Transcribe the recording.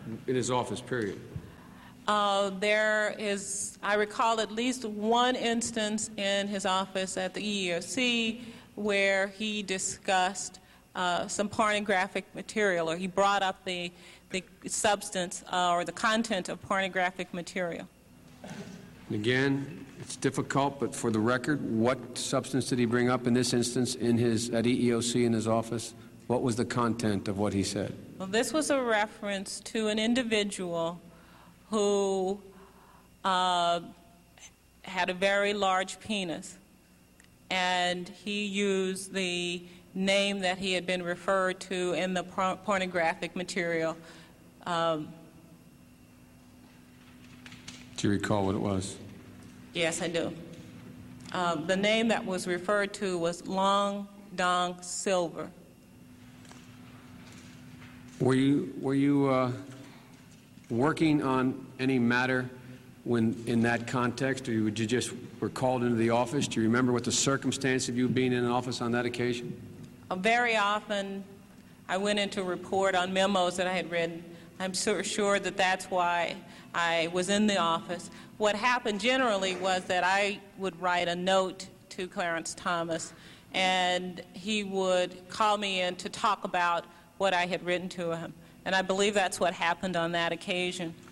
in his office, period? There is, I recall, at least one instance in his office at the EEOC where he discussed some pornographic material, or he brought up the substance or the content of pornographic material. Again, it's difficult, but for the record, what substance did he bring up in this instance at EEOC in his office? What was the content of what he said? Well, this was a reference to an individual who had a very large penis, and he used the name that he had been referred to in the pornographic material. Do you recall what it was? Yes, I do. The name that was referred to was Long Dong Silver. Were you working on any matter when in that context, or you just were called into the office? Do you remember what the circumstance of you being in an office on that occasion? Very often, I went in to report on memos that I had written. I'm sure that that's why I was in the office. What happened generally was that I would write a note to Clarence Thomas, and he would call me in to talk about what I had written to him. And I believe that's what happened on that occasion.